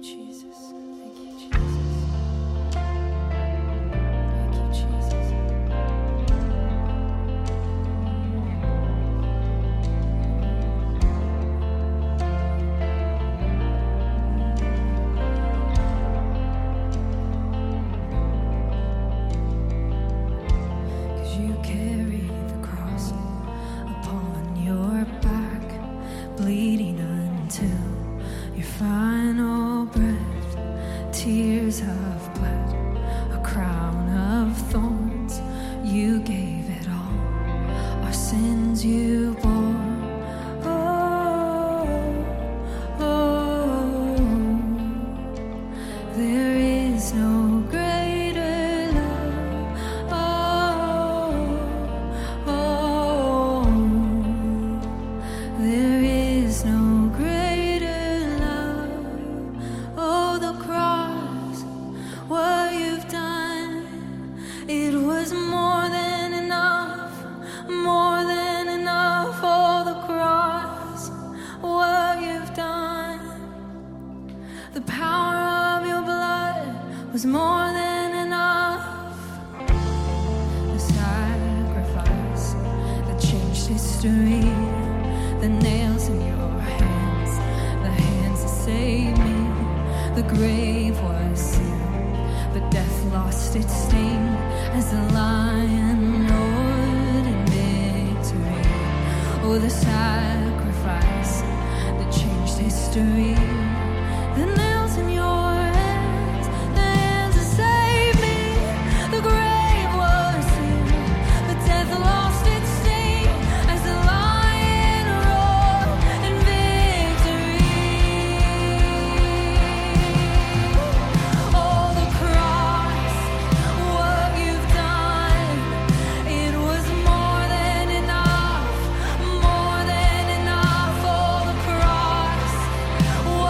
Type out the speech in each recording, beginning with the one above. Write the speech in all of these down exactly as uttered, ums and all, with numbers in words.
More than enough for the cross.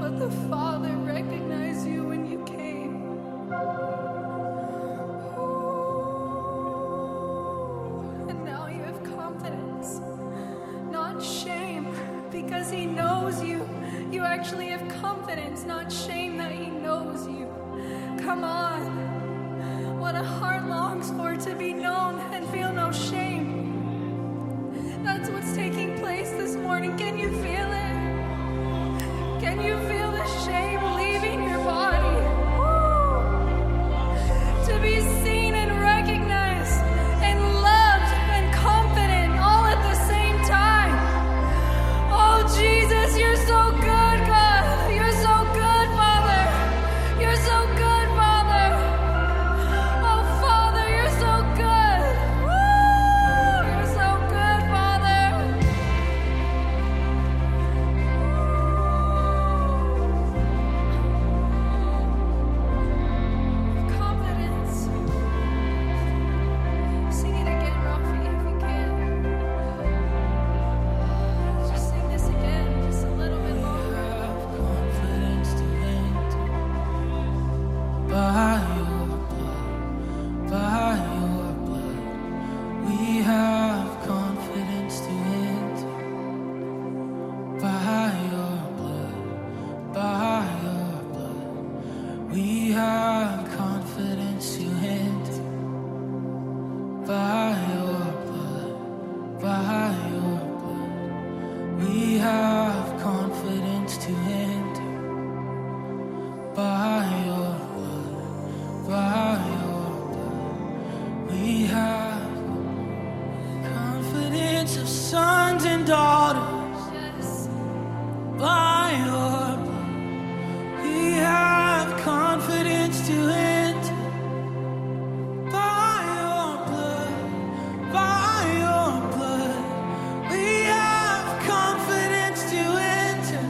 but the Father recognized you when you came. Ooh. And now you have confidence, not shame, because He knows you. You actually have confidence, not shame, that He knows you. Come on. What a heart longs for, to be known and feel no shame. That's what's taking place this morning. Can you feel it? Can you feel the shame leaving your body? Woo! To be seen and recognized and loved and confident all at the same time. Oh, Jesus, you're so good, God. You're so good, Father. You're so good, Father. Oh, Father, you're so good. Woo! You're so good, Father. Confidence. Sing it again, Rafi, if you can. Just sing this again, just a little bit longer. Confidence to enter by your blood, by your blood. We have confidence to enter by your blood, by your blood. We have confidence to enter by your blood, by your blood. We have confidence to enter by your blood, by your blood. We have confidence of sons and daughters Yes. by your blood. We have confidence to enter by your blood, by your blood. We have confidence to enter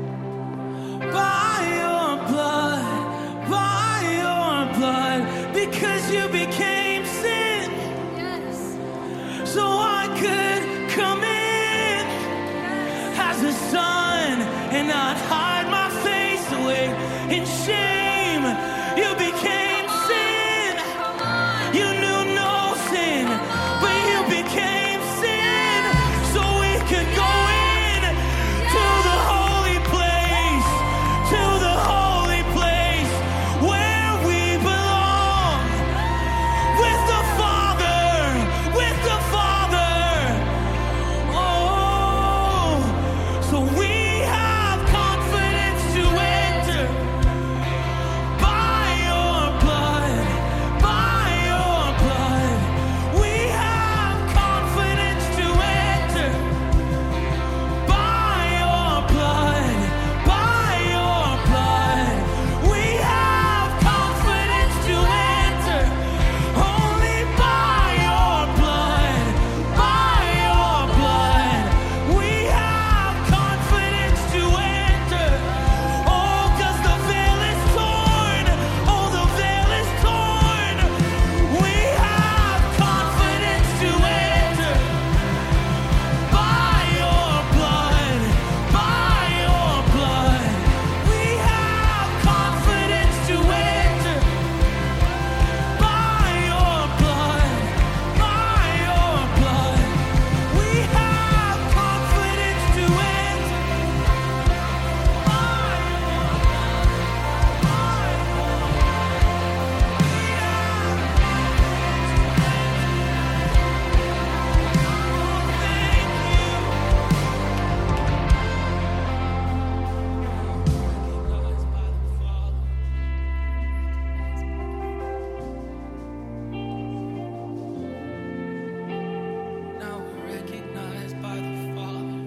by your blood, by your blood, because you became sin Yes. so I could come in as a son and not hide my face away in shame. You became sin. Come on. You knew no sin, but you became sin so we could go in to the holy place, to the holy place where we belong with the Father, with the Father. Oh, so we have confidence to enter by your blood, by your blood. We have confidence to enter by your blood, by your blood. We have confidence to enter only by your blood, by your blood. We have confidence to enter. Oh, 'cause the veil is torn. Oh, the veil is torn. We have confidence to enter by your blood, by your blood. We have confidence to enter by your blood, by your blood. We have confidence to enter by your Now we're recognized by the Father,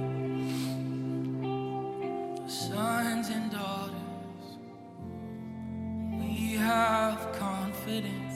sons and daughters. We have confidence